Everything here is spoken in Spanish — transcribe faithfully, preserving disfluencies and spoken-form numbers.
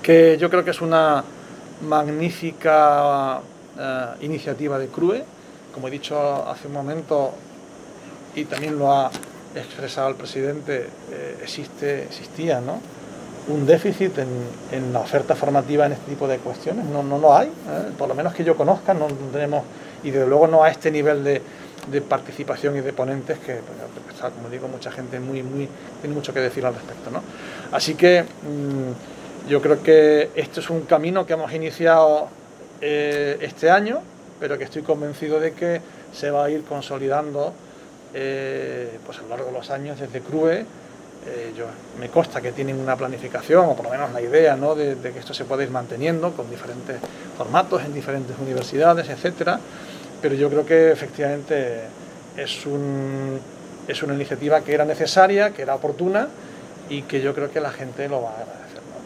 que yo creo que es una magnífica uh, iniciativa de C R U E. Como he dicho hace un momento, y también lo ha expresado el presidente, eh, existe, existía, ¿no?, un déficit en, en la oferta formativa en este tipo de cuestiones. No, no lo hay, ¿eh? Por lo menos que yo conozca, no tenemos, y desde luego no a este nivel de, de participación y de ponentes que, pues, como digo, mucha gente muy, muy, tiene mucho que decir al respecto, ¿no? Así que mmm, yo creo que este es un camino que hemos iniciado eh, este año, pero que estoy convencido de que se va a ir consolidando eh, pues a lo largo de los años desde C R U E. Eh, yo, me consta que tienen una planificación, o por lo menos la idea, ¿no?, de, de que esto se pueda ir manteniendo con diferentes formatos en diferentes universidades, etcétera. Pero yo creo que efectivamente es, un, es una iniciativa que era necesaria, que era oportuna, y que yo creo que la gente lo va a agradecer.